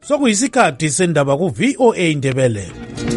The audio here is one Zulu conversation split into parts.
Sokuyisikhathi sendaba ku VOA Indebele.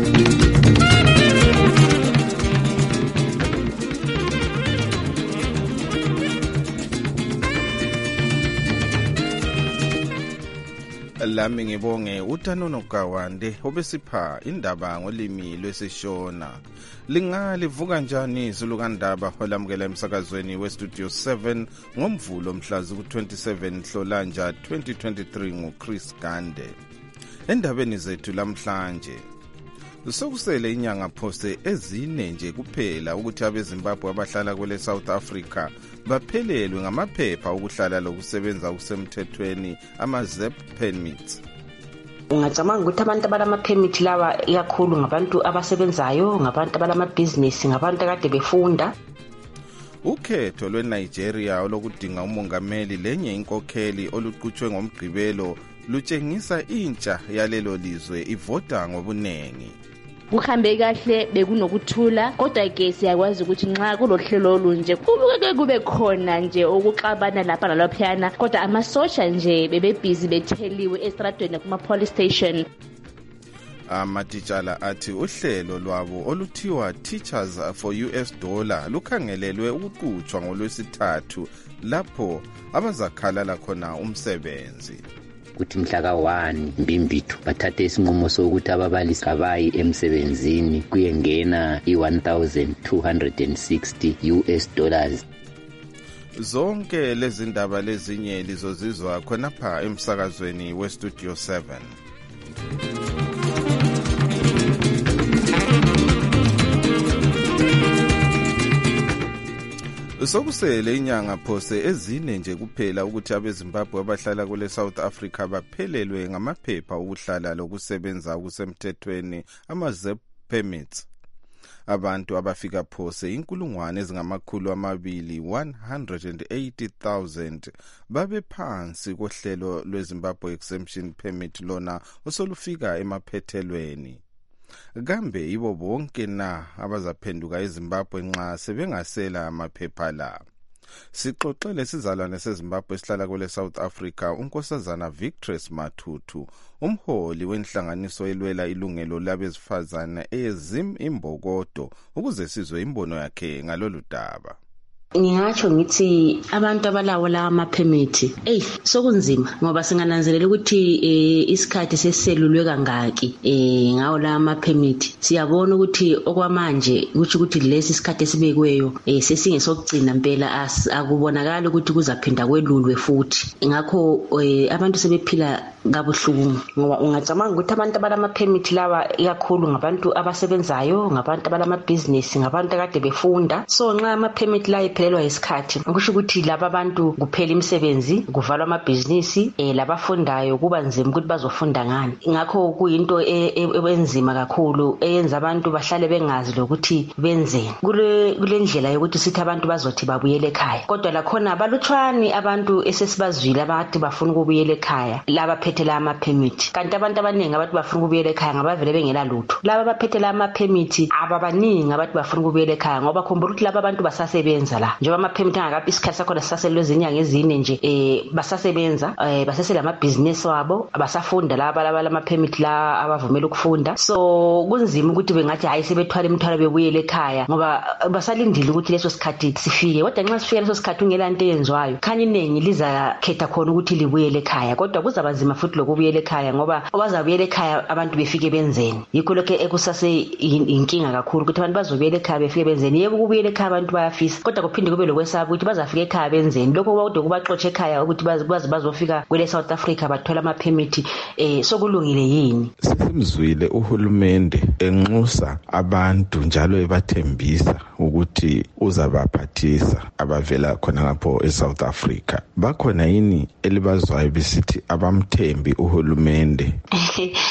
Lami ngibonge uTanono Gawande obesipha indaba ngolimi lwesishona. Lingalivuka njani izulu kandaba olamukela emsakazweni weStudio 7 ngomvulo mhla ku-27 Nhlolanja 2023 nguChris Gande. Endabeni zethu lamhlanje sokusele inyanga phose ezine nje kuphela ukuthi abeZimbabwe abahlala kwele South Africa baphelelwe ngamaphepha okuhlala lokusebenza okusemthethweni ama-ZEP permits. Ngicabanga ukuthi abantu abalama-permit lawa ikakhulu ngabantu abasebenzayo, ngabantu abalamabhizinisi, ngabantu akade befunda. Ukhetho lweNigeria olokudinga umongameli lenye inkokheli oluqhutshwe ngomgqibelo lutshengisa intsha yalelo lizwe ivota ngobunengi. Kuhambe kahle bekunokuthula kodwa ke siyakwazi ukuthi nxa kulohlelo olunje kube khona nje ukuxabana lapha nalaphana kodwa amasosha nje bebebhizi betheliwe estradweni kuma police station. Amatitshala athi uhlelo lwabo oluthiwa Teachers for $, lukhangelelwe ukuqhutshwa ngolwesithathu lapho abazakhalala khona umsebenzi. Kuthi mhla ka-1 Mbimbithi bathathe isinqumo sokuthi ababalisi abayi emsebenzini kuyengena $1,260. Zonke lezi ndaba lezinye lizozizwa khonapha emsakazweni weStudio 7. Sokusele inyanga phose ezine nje kuphela ukuthi abeZimbabwe abahlala kule South Africa baphelelwe ngamaphepha okuhlala lokusebenza okusemthethweni ama-ZEP permits. Abantu abafika phose 280,000 babe phansi kohlelo lweZimbabwe Exemption Permit lona osolufika emaphethelweni. Kambe ibo bonke na abazaphenduka eZimbabwe nxa sebengasela amaphepha la? Sixoxele sizalwane seZimbabwe esihlala kule South Africa unkosazana Victress Mathutu, umholi wenhlanganiso elwela ilungelo labezifazana eZim Imbokodo, ukuze sizwe imbono yakhe ngalolu daba. Ngingatsho ngithi abantu abalawo la ama-permit sokunzima ngoba singananzelela ukuthi isikhathi sesiselulwe kangaki ngawo la ama-permit. Siyabona ukuthi okwamanje ukuthi lesi sikhathi esibekweyo sesingesokugcina impela akubonakala ukuthi kuzaphinda kwelulwe futhi. Ngakho abantu sebephila kabuhlungu ngoba ungacabanga ukuthi abantu abalama-permit lawa ikakhulu ngabantu abasebenzayo, ngabantu abalamabhizinisi, ngabantu akade befunda. So nxa ama-permit la iphelelwa isikhathi kusho ukuthi laba abantu kuphela imisebenzi, kuvalwa amabhizinisi, labafundayo kuba nzima ukuthi bazofunda ngani. Ngakho kuyinto enzima kakhulu eyenza abantu bahlale bengazi lokuthi benzeni. Kule ndlela yokuthi sithi abantu bazothi babuyele ekhaya, kodwa lakhona balutshwani abantu esesibazwile abathi bafuna ukubuyela ekhaya laba phethe la ama-permit. Kanti abantu abaningi abathi bafuna ukubuyela ekhaya ngabavele bengela lutho. Laba baphethe la ama-permit ababaningi abathi bafuna ukubuyela ekhaya ngoba khumbula ukuthi laba abantu basasebenza la. Njengoba ama-permit angakabi isikhathi sakhona sisaselwe izinyanga ezine nje basasebenza, basasela amabhizinisi wabo, basafunda laba lama-permit la abavumela ukufunda. So kunzima ukuthi bengathi hayi sebethwala imithwalo bebuyele ekhaya ngoba basalindile ukuthi leso sikhathi sifike. Kodwa nxa sifike leso sikhathi ungela into eyenzwayo khanye iningi lizakhetha khona ukuthi libuyele ekhaya, kodwa kuzaba nzima futhi lokubuyela ekhaya ngoba abazabuyela ekhaya abantu befike benzeni. Yikho lokho ekusase inkinga kakhulu ukuthi abantu bazobuyela ekhaya befike benzeni. Yebo ukubuyela ekhaya abantu bayafisa kodwa kuphinde kube lokwesaba ukuthi bazafika ekhaya benzeni. Lokho kodwa kubaxotsha ekhaya ukuthi bazofika kwele South Africa bathola ama-permit sokulungile yini? Sesimzwile uhulumende enxusa abantu njalo ebathembisa ukuthi uzabaphathisa abavela khona lapho eSouth Africa. Bakhona yini elibazwayo besithi abamthembi uhulumende?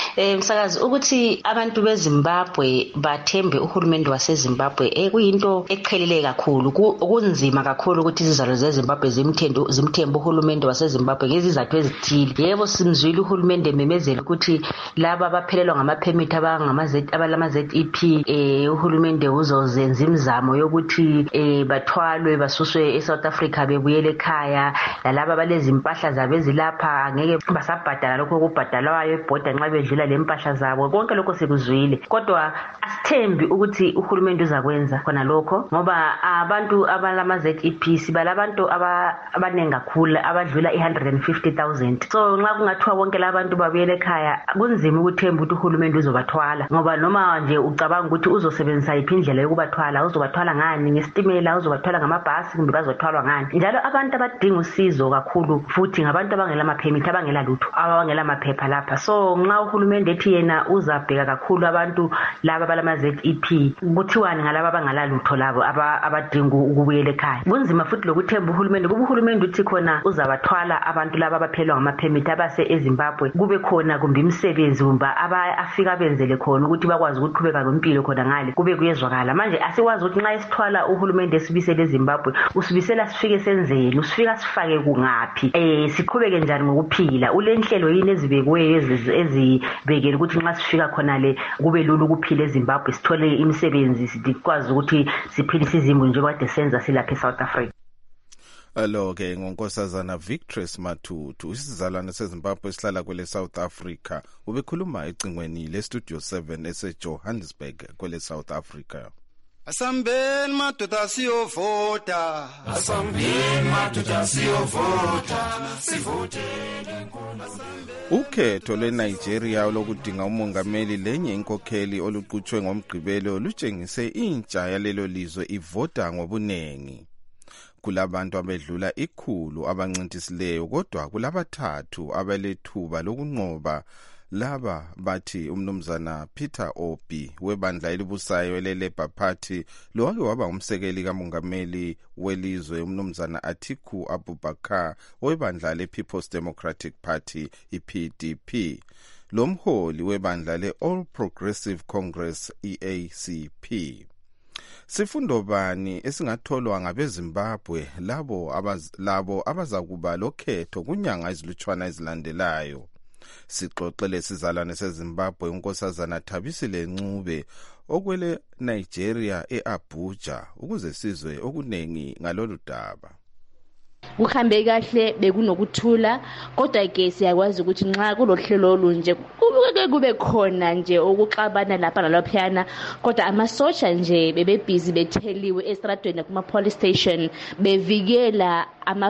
Msakazi ukuthi abantu beZimbabwe bathembe uhulumende waseZimbabwe kuyinto eqhelile kakhulu kunzima kakhulu ukuthi izizalo zeZimbabwe zimthembe uhulumende waseZimbabwe ngezizathu ezithile. Yebo simzwile uhulumende memezela ukuthi laba abaphelelwa ngamaphemiti abalama ZEP uhulumende uzozenza imizamo yokuthi bathwalwe basuswe eSouth Africa bebuyele ekhaya, lalaba balezi impahla zabo ezilapha angeke basabhadala lokho okubhadalwayo ebhoda nxa bedlula lempahla zabo. Konke lokho sikuzwile, kodwa asithembi ukuthi uhulumende uzakwenza khona lokho ngoba abantu abalama ZEP sibala abantu abanengi kakhulu abadlula 150,000. So nxa kungathiwa bonke labantu babuyele ekhaya kunzima ukuthemba ukuthi uhulumende uzobathwala, ngoba noma nje ucabanga ukuthi uzosebenzisa iphi indlela yokubathwala, uzobathwala ngani, ngestimela, uzobathwala ngamabhasi kumbe bazothwalwa ngani. Njalo abantu abadinga usizo kakhulu futhi ngabantu abangela amaphemiti, abangela lutho, abangela amaphepha lapha. So nxa uhulumende ethi yena uzabheka kakhulu abantu laba balama ZEP, kuthiwani ngalabo abangela lutho labo abadinga ukubuyela ekhaya. Kunzima futhi lokuthemba uhulumende, kuba uhulumende uthi khona uzabathwala abantu laba abaphelwa ngamaphemiti abase eZimbabwe, kube khona kumbe imisebenzi kumbe afika benzele khona ukuthi bakwazi ukuqhubeka ngempilo khona ngale kube kuyezwakala. Manje asikwazi ukuthi nxa isithwala uhulumende esibisele eZimbabwe usibisela sifike senzeni, usifika sifake kungaphi, siqhubeke njani ngokuphila. Ulenhlelo yini ezibekweyo ezibekele ukuthi nxa sifika khona le kube lula ukuphila eZimbabwe, sithole imisebenzi, sikwazi ukuthi siphilise izimvu njengokade senza silapha eSouth Africa. Alo-ke ngonkosazana Victress Matutu, isizalwane seZimbabwe esihlala kwele South Africa, ubekhuluma ecingweni leStudio 7 eseJohannesburg kwele South Africa. Asambeni madoda siyovota, asambeni madoda siyovota, sivotele inkulu. Ukhetho lweNigeria olokudinga umongameli lenye inkokheli oluqhutshwe ngomgqibelo lutshengise intsha yalelo lizwe ivota ngobunengi. Kulabantu abedlula 100 abancintisileyo, kodwa kulabathathu abalethuba lokunqoba. Laba bathi umnumzana Peter Obi webandla elibusayo eleLabour Party lowake waba umsekeli kamongameli welizwe umnumzana Atiku Abubakar webandla lePeople's Democratic Party iPDP, lomholi webandla leAll Progressive Congress EACP. Sifundo bani esingatholwa ngabeZimbabwe labo abazakuba lokhetho kunyanga ezilutshwana ezilandelayo? Sixoxele sizalwane seZimbabwe unkosazana Thabisile Ncube okwele Nigeria eAbuja ukuze sizwe okunengi ngalolu daba. Kuhambe kahle bekunokuthula, kodwa ke siyakwazi ukuthi nxa kulohlelo olunje kube khona nje ukuxabana lapha nalaphana, kodwa amasosha nje bebebhizi betheliwe estradweni kuma police station bevikela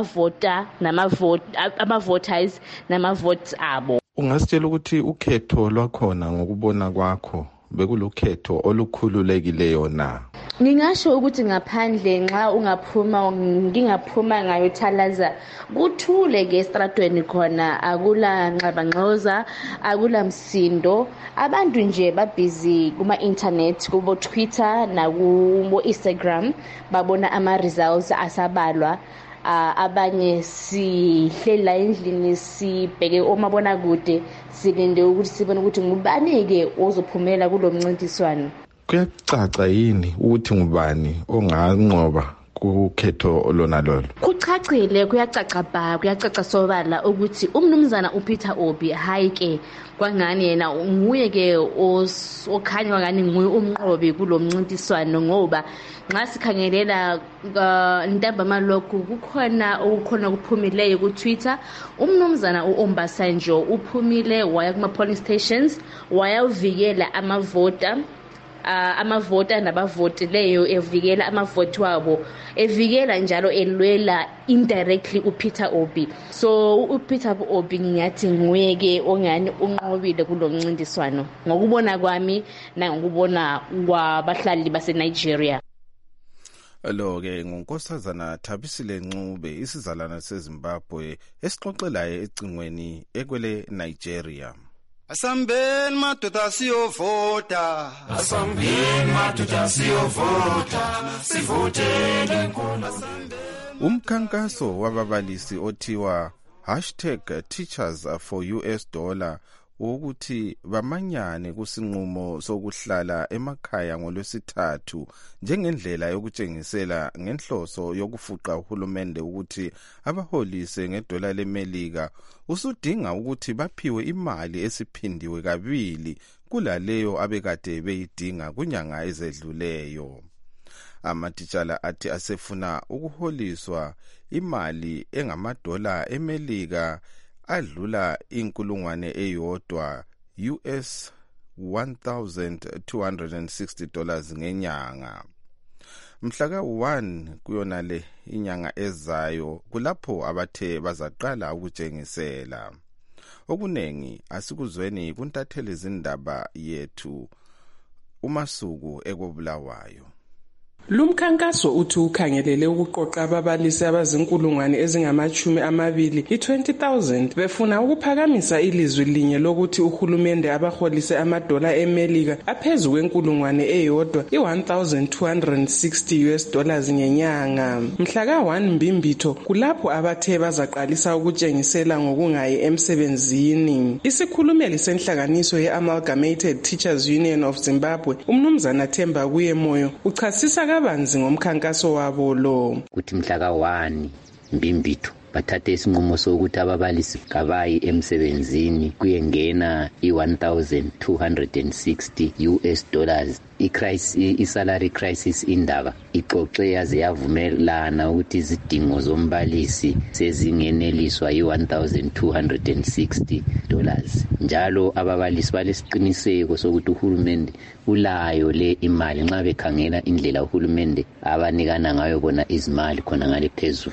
ama-voters nama-votes abo. Ungasitshela ukuthi ukhetho lwakhona ngokubona kwakho bekulukhetho olukhululekileyo na? Ngingasho ukuthi ngaphandle nxa ngingaphuma ngayothalaza kuthule ke estradweni khona, akula nxabangxoza, akula msindo. Abantu nje babhizi kuma internet, kubo Twitter nakubo Instagram, babona ama results asabalwa. Abanye sihlela endlini sibheke omabona kude silinde ukuthi sibone ukuthi ngubani ke ozophumela kulomncintiswano. Kuyacaca yini ukuthi ngubani onganqoba kukhetho olona lolo? Kucacile, kuyacaca sobala ukuthi umnumzana uPeter Obi hayi ke kwangani yena nguye ke okhanya ngani nguye umnqobi kulomncintiswano, ngoba nxa sikhangelela ntambama lokhu kukhona kuphumileyo ku Twitter. Umnumzana uOmbasanjo uphumile waya kuma polling stations wayavikela amavota nabavotileyo, evikela amavoti wabo, evikela njalo elwela indirectly uPeter Obi. So uPeter Obi ngingathi nguye ke ongani unqobile kulomncintiswano ngokubona kwami nangokubona kwabahlali baseNigeria. Lo-ke ngonkosazana Thabisile Ncube, isizalwana seZimbabwe esixoxelayo ecingweni ekwele Nigeria. Asambeni madoda siyovota, asambeni madoda siyovota, sivotele inkulu. Umkhankaso wababalisi othiwa #Teachers for US$, ukuthi bamanyane kusinqumo sokuhlala emakhaya ngolwesithathu njengendlela yokutshengisela ngenhloso yokufuqa uhulumende ukuthi abaholise ngedola leMelika usudinga ukuthi baphiwe imali esiphindiwe kabili kulaleyo abekade beyidinga kunyanga ezedluleyo. Amatitshala athi asefuna ukuholiswa imali engamadola eMelika adlula inkulungwane eyodwa US $1,260 ngenyanga. Mhla ka-1 kuyona le inyanga ezayo kulapho abathe bazaqala ukutshengisela. Okunengi asikuzweni kuntatheli izindaba yethu uMasuku ekobulawayo. Lumkhankaso uthi ukhangelele ukuqoqa ababalisi abazinkulungwane ezingama-20 i-20,000 befuna ukuphakamisa ilizwi linye lokuthi uhulumende abaholise amadola eMelika aphezu kwenkulungwane eyodwa $1,260 ngenyanga. Mhla ka-1 Mbimbitho kulapho abathe bazaqalisa ukutshengisela ngokungayi emsebenzini. Isikhulumeli senhlanganiso ye-Amalgamated Teachers Union of Zimbabwe, uMnumzana Themba Kuyemoyo, uchasisa kabanzi ngomkhankaso wabo lo. Kuthi mhla ka-1 Mbimbitho bathathe isinqumo sokuthi ababalisi kabayi emsebenzini kuyengena $1,260 i-salary crisis indaba ixoxe yaze yavumelana ukuthi izidingo zombalisi sezingeneliswa $1,260 njalo ababalisi balesiqiniseko sokuthi uhulumende ulayo le imali nxa bekhangela indlela uhulumende abanikana ngayo bona izimali khona ngale phezulu.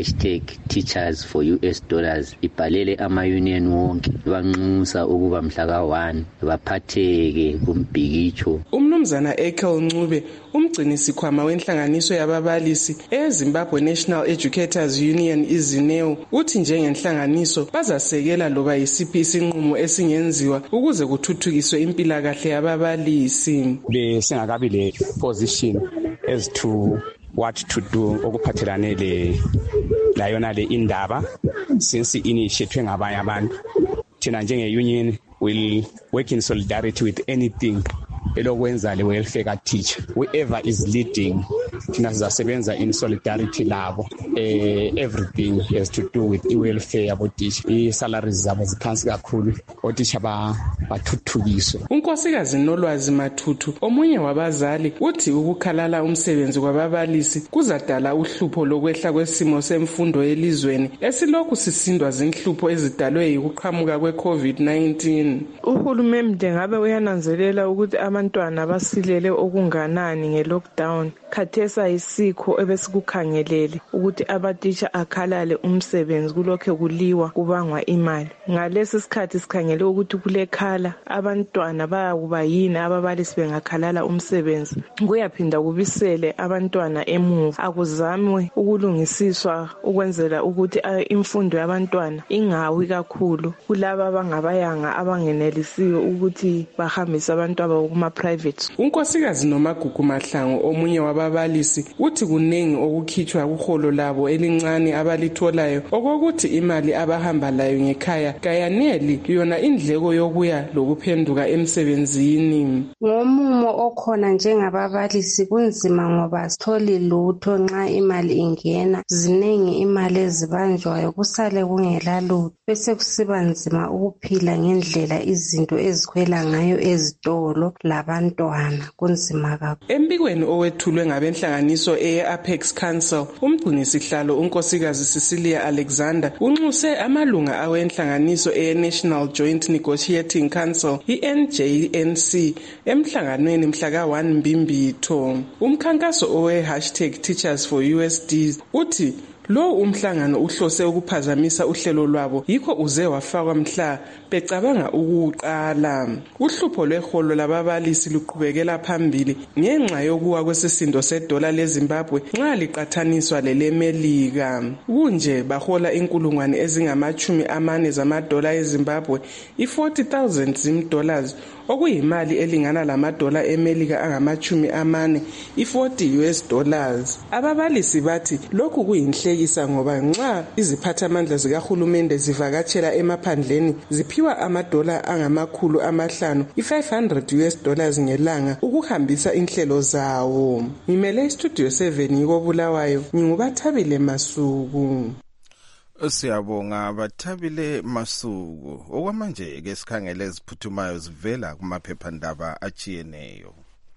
#Teachers for US$ ibhalele ama-union wonke banxusa ukuba mhla ka-1 baphatheke kumbhikitsho. Umnumzana Ekel Ncube, umgcinisikhwama wenhlanganiso yababalisi eZimbabwe National Educators Union iZINEU, uthi njengenhlanganiso bazasekela loba yisiphi isinqumo esingenziwa ukuze kuthuthukiswe impilakahle yababalisi. Besingakabi le position as to what to do okuphathelane layona le indaba since initiated ngabanye abantu. Thina njenge-union will work in solidarity with anything elokwenza le welfare ka teacher. Whoever is leading thina sizasebenza in solidarity labo. Everything has to do with welfare yabo teacher. I-salaries zabo ziphansi kakhulu, othisha bathuthukiswe. uNkosikazi Nolwazi Mathuthu, omunye wabazali, uthi ukukhalala umsebenzi kwababalisi kuzadala uhlupho lokwehla kwesimo semfundo elizweni esilokhu sisindwa zinhlupho ezidalwe yikuqhamuka kwe-COVID-19. Uhulumende ngabe uyananzelela ukuthi abantwana basilele okunganani nge-lockdown. Khathesa isikho ebesikukhangelele ukuthi abatitsha akhalale umsebenzi kulokho kuliwa kubangwa imali. Ngalesi sikhathi sikhangele ukuthi kulekhala abantwana bayakuba yini ababalisi bengakhalala umsebenzi. Kuyaphinda kubisele abantwana emuva. Akuzamwe ukulungisiswa ukwenzela ukuthi imfundo yabantwana ingawi kakhulu kulaba abangabayanga abangenelisiwe ukuthi bahambise abantwana kuma-private. uNkosikazi Nomagugu Mahlangu, omunye wababalisi, uthi kuningi okukhitshwa kuholo labo elincane abalitholayo okokuthi imali abahamba layo ngekhaya kayaneli yona indleko yokuya lokuphenduka emsebenzini. Ngomumo okhona njengababalisi kunzima ngoba sitholi lutho nxa imali ingena. Ziningi imali ezibanjwayo kusale kungela lutho. Bese kusiba nzima ukuphila ngendlela izinto ezikhwela ngayo ezitolo labantwana. Kunzima kakhulu. Embikweni owethulwe ngabenhlanganiso eye-Apex Council, umgcinisihlalo uNkosikazi Cecilia Alexander unxuse amalunga awenhlanganiso eye-National Joint Negotiating Council i-NJNC emhlanganweni mhla ka-1 Mbimbitho. Umkhankaso owe-Teachers for USD uthi lo umhlangano uhlose ukuphazamisa uhlelo lwabo yikho uze wafakwa mhla becabanga ukuqala. Uhlupho lweholo lababalisi luqhubekela phambili ngenxa yokuwa kwesisindo sedola leZimbabwe nxa liqathaniswa leleMelika. Kunje bahola inkulungwane ezingama-40 zamadola eZimbabwe, i-40,000 zimdollars, okuyimali elingana lamadola eMelika angama-40, i-$40. Ababalisi bathi lokhu kuyinhleki amaphoyisa ngoba nxa iziphathamandla zikahulumende zivakatshela emaphandleni ziphiwa $500 $500 ngelanga ukuhambisa inhlelo zawo. Ngimele istudio 7 yiko Bulawayo, ngingubathabile Masuku. Siyabonga Bathabile Masuku. Okwamanje ke sikhangele eziphuthumayo zivela kumaphephandaba achiyeneyo.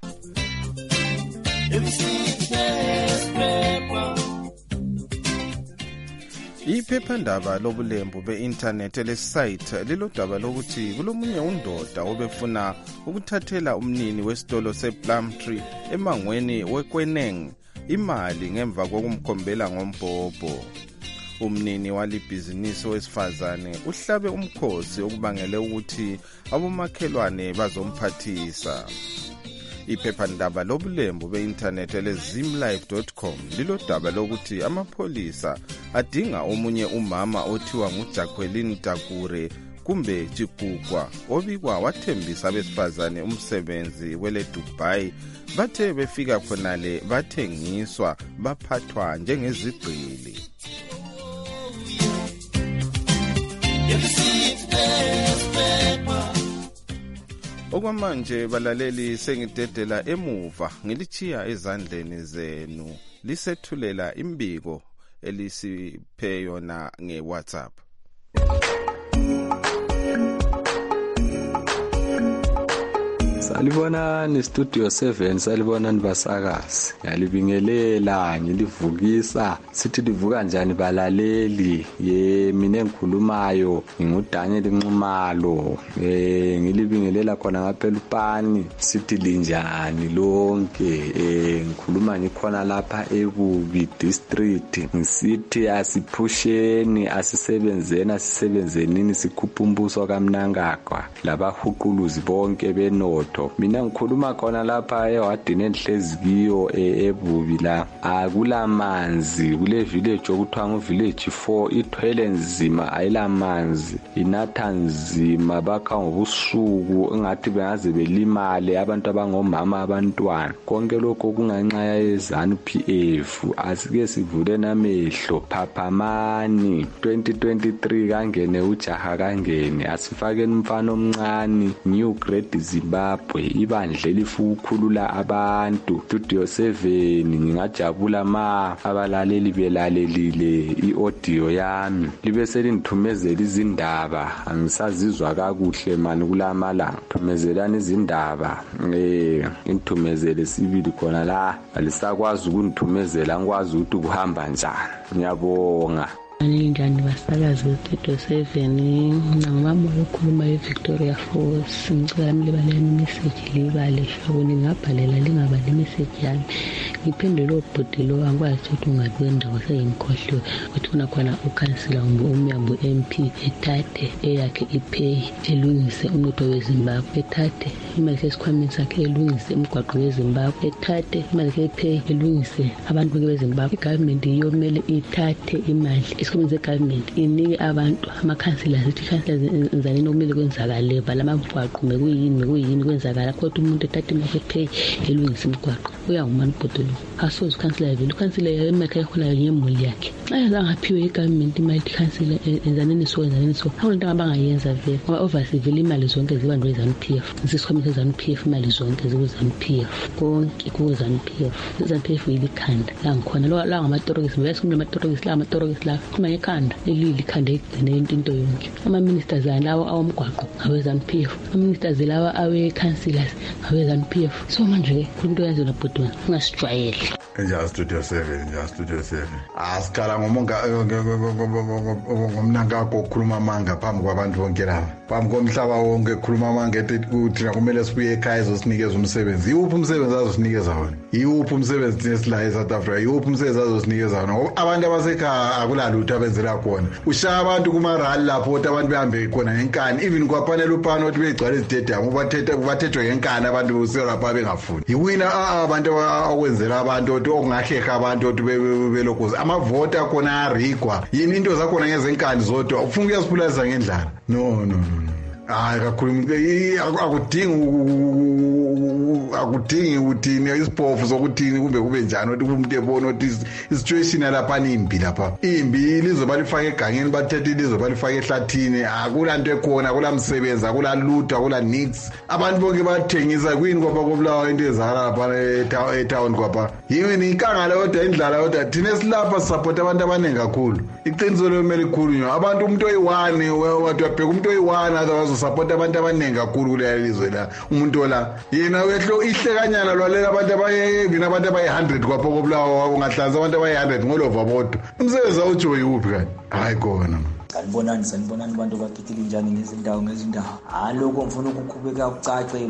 Iphephandaba lobulembu be-internet lesite lilodaba lokuthi kulomunye undoda obefuna ukuthathela umnini wesitolo sePlumtree emangweni weKweneng imali ngemva kokumkhombela ngombhobho. Umnini walibhizinisi wesifazane uhlabe umkhosi okubangele ukuthi abomakhelwane bazomphathisa. Iphephandaba lobulembu be-internet elezimlife.com lilodaba lokuthi amapholisa adinga omunye umama othiwa nguJacqueline Takure kumbe Chikukwa obikwa wathembisa abesifazane umsebenzi kwele Dubai. Bathe befika khonale bathengiswa baphathwa njengezigqili. Okwamanje balaleli sengidedela emuva ngilichiya ezandleni zenu lisethulela imbiko elisiphe yona ngeWhatsApp. Salibona ni Studio 7, salibona nibasakazi. Ngiyalibingelela ngilivukisa. Sithi livuka njani balaleli? Mina engikhulumayo nginguDaniel Nxumalo. Ngilibingelela khona ngapha eLupani. Sithi linjani lonke? Ngikhuluma ngikhona lapha eBubi district. Ngisithi asiphusheni asisebenzenini sikhupha umbuso kaMnangagwa. Labahuquluzi bonke benotho. Mina ngikhuluma khona lapha ewadini enhlezikiyo eBubi la. Akulamanzi kule village okuthiwa ngu-village 4 ithwele nzima ayilamanzi. Inatha nzima bakha ngobusuku engathi bengaze belimale abantu abangomama abantwana. Konke lokho kunganxa yeZANU-PF. Asike sivule namehlo phaphamani 2023 kangene ujaha kangene asifakeni umfana omncane New Grade Zimbabwe ibandla elifukukhulula abantu. Studio 7 ngingajabula abalaleli belalelile iaudio yami libe selithumezela izindaba. Angisazizwa kakuhle mani kulamalanga. Thumezelani izindaba inthumezele sibili khona la alisakwazi ukunithumezela ngikwazi ukuthi kuhamba njani. Ngiyabonga. Njani basakazi Studio 7 ngingama ukukhuluma eVictoria Falls. Ngicela mlibalele message libale shawuni ngabhalela lingabali message yami. Ngiphendule ubhodilo angikwazi ukuthi ungabe ndawo seyimkhohlo ukuthi kuna khona ukansila uMyambo MP ethathe eyakhe ipay elungise umnotho weZimbabwe, ethathe imali sesikhwameni sakhe elungise umgwaqo weZimbabwe, ethathe imali epay elungise abantu beZimbabwe. Igovernment iyomele ithathe imali esikhwameni segovernment inike abantu amakhansila zithi chancellors nzanini okumele kwenzakale balamagwaqo mekuyini kwenzakala kodwa umuntu ethathe imali epay elungise umgwaqo uyangumani ubhodilo. Asoze ukhansila vele ukhansila yemekha ekhona ngemuli yakhe. Ayazangaphiwe igovernment imali ikhansila enzanini so awunto abangayenza vele ngoba obviously vele imali zonke zibanjwe eZANU-PF. Sisikhwamisa eZANU-PF imali zonke zikuZANU-PF konke kuZANU-PF. iZANU-PF ilikhanda la ngikhona la ngamatorokisi besikule amatorokisi la amatorokisi la kuma ekhanda lilikhanda egcine into yonke. Ama-ministers lawo awomgwaqo aweZANU-PF, ama-ministers lawa awe-councillors aweZANU-PF. So manje into yenziwa nabhodwana ungasijwayele. Studio 7 asikhala ngomnangagwa okhuluma amanga phambi kwabantu bonke laba, phambi komhlaba wonke khuluma amanga ethi thina kumele sibuye ekhaya ezosinikeza umsebenzi. Yiwuphi umsebenzi azosinikeza wona? Yiwuphi umsebenzi nesila eSouth Africa? Yiwuphi umsebenzi azosinikeza wona? Ngoba abantu abasekhaya akulalutho abenzela khona. Ushaya abantu kumarali lapho abantu behambe khona ngenkani, even kwafanele uphana ukuthi begcwala izitedium bathethwe ngenkani abantu uselapha bengafuni. Yiwina abantu akwenzela abantu ongaheha abantu ukuthi belokhoza amavoti akhona arigwa yini into zakhona ngezenkani zodwa ufuna ukuyasiphulazisa ngendlala. No hayi kakhulu akudingi ukuthini isiphofu sokuthini kumbe kube njani ukuthi umuntu ebona ukuthi isituation lapha imbi lapha imbi ilizwe balifaka egangeni bathethe ilizwe balifaka ehlathini akulanto ekhona akulamsebenzi akulalutho akula nix abantu bonke bathengisa kwini kwapha kobulawa into ezala lapha etown kwapha yini inkangala kodwa indlala kodwa thina silapha support abantu abaningi kakhulu iqiniso lomele likhulunywa abantu umuntu oyi-1 wathi wabheka umuntu oyi-1 azosupport abantu abaningi kakhulu kuleli lizwe la umuntu la yena wehlo ihlekanyana lwalela abantu abantu abayi-100 kwapha kobulawa ungahlanza abantu abayi-100 ngolova bodwa umsebenzi awujoyi uphi kanti hayi kona sanibonani abantu bakhetile njani ngezindawo lokho ngifuna ukukhubeka kucace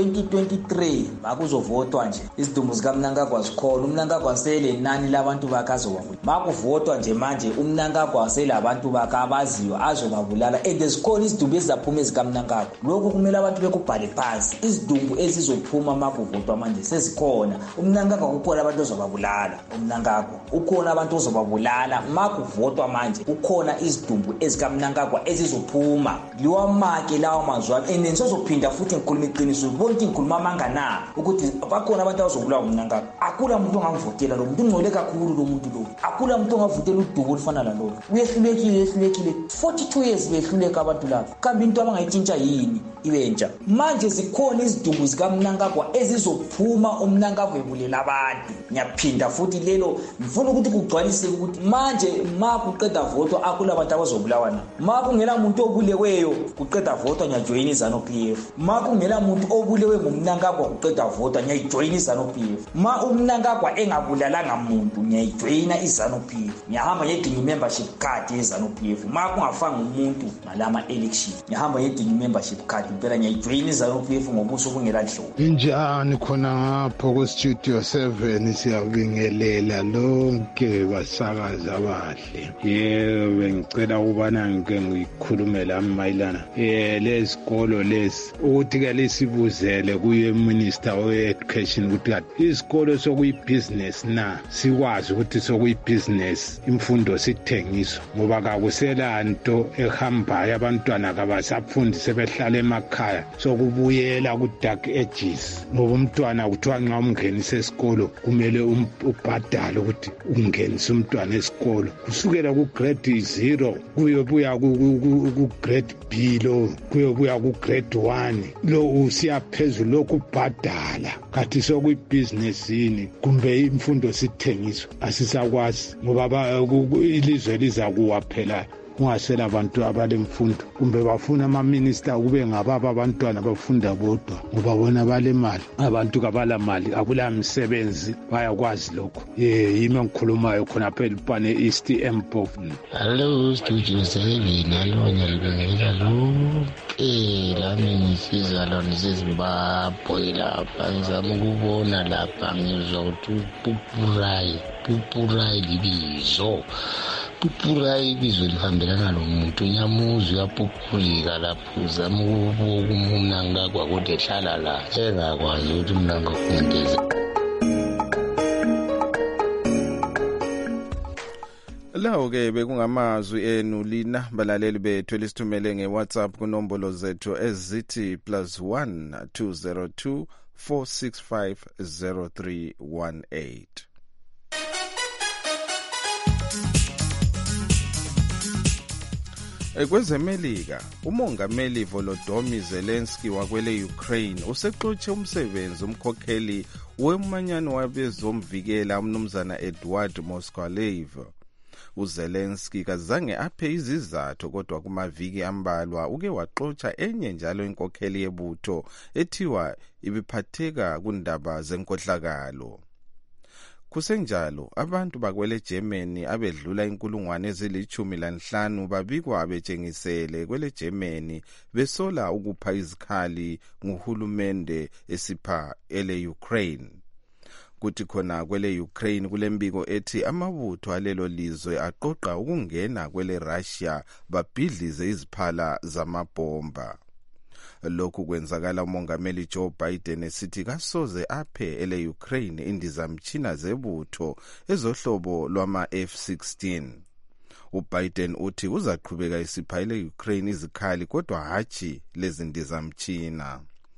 2023 makuzovotwa nje izidumbu zikaMnangagwa zikhona uMnangagwa sele nani labantu bakazobabulala makuvotwa nje manje uMnangagwa sele abantu bakabaziyo azobabulala and zikhona izidumbu ezizaphuma ezikaMnangagwa lokho kumele abantu bekubhale phansi izidumbu ezizophuma makuvotwa manje sezikhona uMnangagwa kukhona abantu ozobabulala uMnangagwa ukhona abantu ozobabulala makuvotwa manje ukhona izidumbu ezikaMnangagwa ezizophuma liwamake lawo mazwana and nisozophinda futhi ngikhuluma iqiniso bonke ngikhuluma amangana ukuthi bakhona abantu abazobulawa uMnangagwa akula umuntu ongavotela lo muntu ungcole kakhulu lo muntu lo akula umuntu ongavotela udubo olufana nalolo uyehlulekile 42 years behluleka abantu labo kambe into abangayitshintsha yini ibentsha manje zikhona izidumbu zikaMnangagwa ezizophuma uMnangagwa ebulela abantu ngiyaphinda futhi lelo ngifuna ukuthi kugcwalise ukuthi manje makuqeda voto akula abantu abazobulawa na makungela umuntu obuleweyo kuqeda voto ngiyajoyina iZANU-PF makungela umuntu obulewe nguMnangagwa kuqeda voto ngiyajoyina iZANU-PF uMnangagwa engabulalanga umuntu ngiyajoyina iZANU-PF ngiyahamba ngedinga membership card yeZANU-PF makungafanga umuntu ngalama election ngiyahamba ngedinga membership card impela ngiyajoyina iZANU-PF ngobuso bungela hlobo injani khona ngapho ku Studio 7 siyabingelela lonke basakazi abahle bengicela ukubana ngike ngikhulume la mayilana lesikolo lesi ukuthi ke lesibuzele kuye minister we education ukuthi kanti isikolo sokuyibusiness na sikwazi ukuthi sokuyibusiness imfundo sithengiswa ngoba kakusela nto ehambayo abantwana kabasafundi sebehlala emakhaya sokubuyela ku dark ages ngoba umntwana kuthiwa nxa umngenisa esikolo kumele ubhadale ukuthi ungenisa umntwana esikolo kusukela ku grade 0 kuyobuya ku grade B lo kuyobuya ku grade 1 lo usiya phezulu lokubhadala kathi sokuyibusinessini kumbe imfundo sithengiswa asisakwazi ngoba ilizwe lizakuwa phela ungasela abantu abalemfundo kumbe bafuna ama-minister kube ngababa abantwana bafunda bodwa ngoba bona balemali abantu kabala mali akula msebenzi bayakwazi lokho yimi engikhulumayo khona phela elipane East Empov. Hello Studio 7 alona libingelela lonke lami ngisiza lona ngiseZimbabwe lapha ngizama ukubona lapha ngizwa ukuthi Pupurai libizo Pupurai ibizo lihambelana nomuntu nyamuzi uyapuphulika lapho uzama ukubuka uMnangagwa kodwa ehlala la engakwazi ukuthi uMnangagwa ungeze. Lawo ke bekungamazwi enu lina balaleli bethu elisithumele ngeWhatsApp kunombolo zethu ezithi +1 202 465 0318. Kwezemelika umongameli Volodymyr Zelensky wakwele Ukraine useqotshe umsebenzi umkhokheli wemanyano wabezomvikela umnumzana Eduard Moskalev. uZelensky kazange aphe izizathu kodwa kumaviki ambalwa uke waxotsha enye njalo inkokheli yebutho ethiwa ibiphatheka kundaba zenkohlakalo. Kusenjalo abantu bakwele Germany abedlula 15,000 babikwa betshengisele kwele Germany besola ukupha izikhali nguhulumende esipha ele Ukraine. Kuthi khona kwele Ukraine kulembiko ethi amabutho alelo lizwe aqoqa ukungena kwele Russia babhidlize iziphala zamabomba. Lokhu kwenzakala umongameli Joe Biden esithi kasoze aphe ele Ukraine indizamtshina zebutho ezohlobo lwama F-16. uBiden uthi uzaqhubeka isipha ile-Ukraine izikhali kodwa hatshi lezindizamtshina.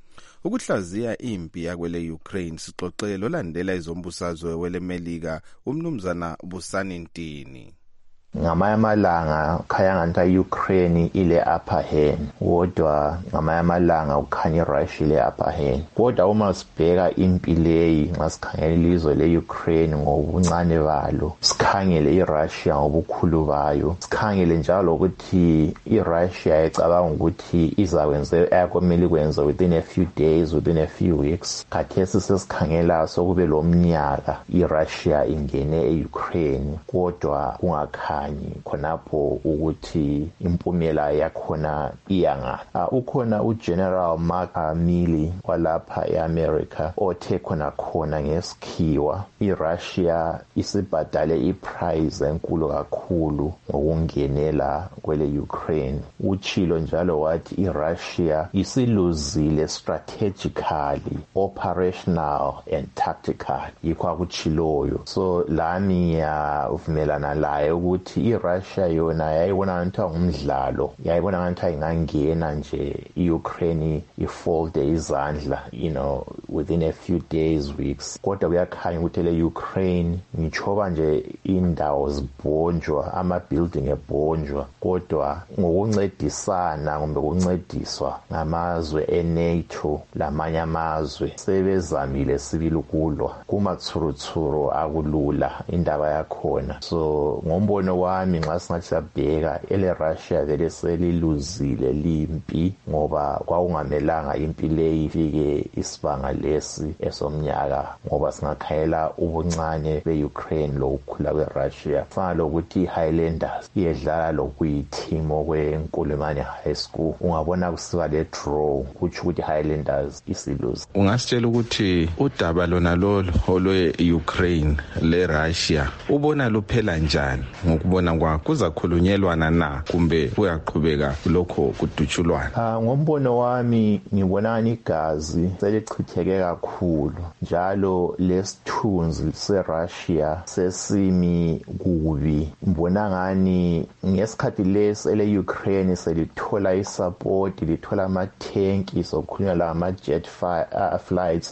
Ukuhlaziya impi yakwele Ukraine sixoxelo landela izombusazwe welemelika umnumzana Busani Ntini. Ngamanye amalanga khaya ngathi Ukraine ile upper hand kodwa ngamanye amalanga ukhanya iRussia ile upper hand kodwa uma sibheka impi leyi nxa sikhangela ilizwe leUkraine ngobuncane balo sikhangele iRussia ngobukhulu bayo sikhangele njalo ukuthi iRussia icabanga ukuthi izakwenza ayakomele kwenza within a few days within a few weeks khathesi sesikhangela sokube lomnyaka iRussia ingene eUkraine kodwa kungakhanya khonapho ukuthi impumela yakhona iyanga. Ukhona uGeneral Mark Milley walapha eAmerica othe khona ngesikhiwa iRussia isibhadale iprice enkulu kakhulu ngokungenela kwele Ukraine. Uchilo njalo wathi iRussia isiluzile strategically, operational and tactical. Yikho akuchiloyo. So lami yavumelana laye ukuthi iRussia yona yayibona ngathi ngumdlalo yayibona ngathi ingangena nje iUkraine ifolde izandla within a few days weeks kodwa kuyakhanya ukuthi leUkraine ngichoba nje indawo zibonjwa ama-building ebonjwa kodwa ngokuncedisana kumbe ukuncediswa ngamazwe eNATO lamanye amazwe sebezamile sibili ukulwa kumathuruthuru akulula indaba yakhona. So ngombono wami nxa singathi sabheka ele-Russia vele seliluzile limpi ngoba kwakungamelanga impi leyi ifike isibanga lesi esomnyaka ngoba singakhayela ubuncane be-Ukraine lokukhula kwe-Russia fana lokuthi i-Highlanders iyedlala lokuyi-team okwenkulumane high school ungabona kusiba le-draw kutsho ukuthi i-Highlanders isiluze. Ungasitshela ukuthi udaba lona lolo olwe-Ukraine le-Russia ubona luphela njani ngokubona kwakho kuzakhulunyelwana na kumbe kuyaqhubeka lokho kudutshulwana? Ngombono wami ngibona igazi selichitheke kakhulu njalo lesithunzi seRussia sesimi kubi. Ngibona ngani ngesikhathi lesi ele-Ukraine selithola isupport lithola amathenki sokukhulunywa la ama-jet flights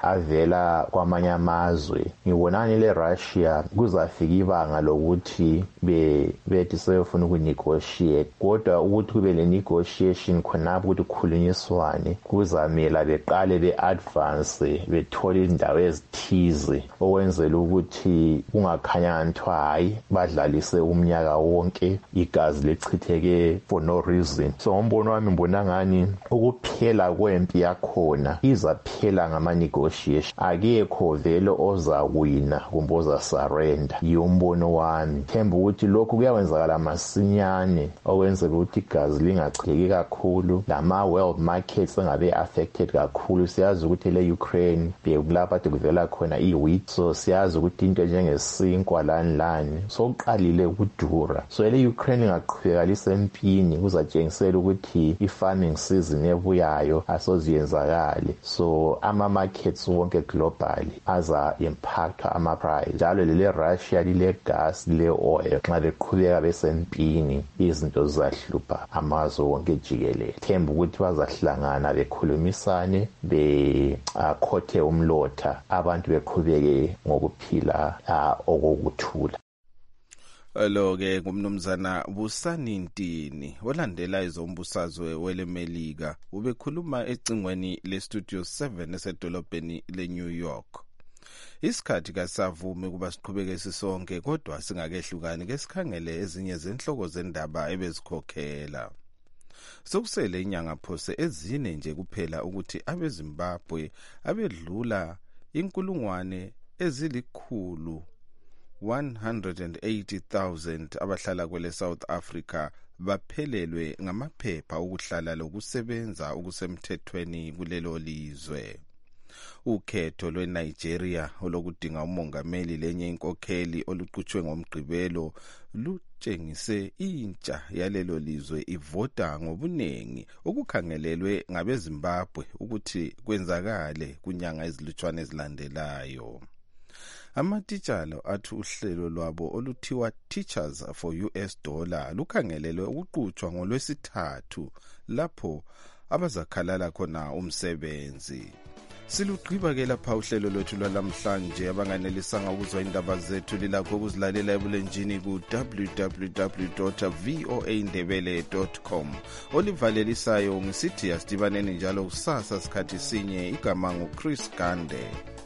avela kwamanye amazwe. Ngibona ngani le-Russia kuzafika ibanga lokuthi bethi sebefuna ukunegotiate kodwa ukuthi kube le negotiation khonapho ukuthi kukhulunyiswane kuzamela beqale be-advance bethole indawo ezithize okwenzela ukuthi kungakhanya ngathiwa hayi badlalise umnyaka wonke igazi lichitheke for no reason. So ngombono wami ngibona ngani ukuphela kwempi yakhona izaphela ngama-negotiation akekho vele ozawina kumbe ozasurrender. Yombono wami themba ukuthi lokhu kuyawenzakala masinyane okwenzela ukuthi igazi lingachitheki kakhulu lama-world markets engabe affected kakhulu. Siyazi ukuthi le-Ukraine bekulapha ade kuvela khona i-wheat so siyazi ukuthi into njengesinkwa lani sokuqalile ukudura. So ele-Ukraine ingaqhubeka lisempini kuzatshengisela ukuthi i-farming season ebuyayo asoziyenzakale so ama-markets wonke globally aza-impacta ama-price njalo lele-Russia lile-gas lile-oil nxa beqhubeka besempini izinto zizahlupha amazwe wonke jikelele. Themba ukuthi bazahlangana bekhulumisane bekhothe umlotha abantu beqhubeke ngokuphila okokuthula. Lo-ke ngumnumzana Busani Ntini olandela izombusazwe welemelika ubekhuluma ecingweni le-Studio 7 esedolobheni le-New York. Isikhathi kasavumi kuba siqhubeke sisonke kodwa singakehlukani ke sikhangele ezinye zenhloko zendaba ebezikhokhela. Sokusele inyanga phose ezine nje kuphela ukuthi abeZimbabwe abedlula 180,000 abahlala kwele South Africa baphelelwe ngamaphepha okuhlala lokusebenza okusemthethweni kulelo lizwe. Ukhetho lweNigeria olokudinga umongameli lenye inkokheli oluqhutshwe ngomgqibelo lutshengise intsha yalelo lizwe ivota ngobunengi okukhangelelwe ngabeZimbabwe ukuthi kwenzakale kunyanga ezilutshwane ezilandelayo. Amatitshala athi uhlelo lwabo oluthiwa Teachers for $, lukhangelelwe ukuqhutshwa ngoLwesithathu lapho abazakhalala khona umsebenzi. Silugqiba ke lapha uhlelo lwethu lwalamhlanje. Abanganelisanga ukuzwa indaba zethu lilakho ukuzilalela ebulenjini ku www.voaindebele.com. Olivalelisayo ngisithi asidibaneni njalo kusasa sikhathi sinye. Igama nguChris Gande.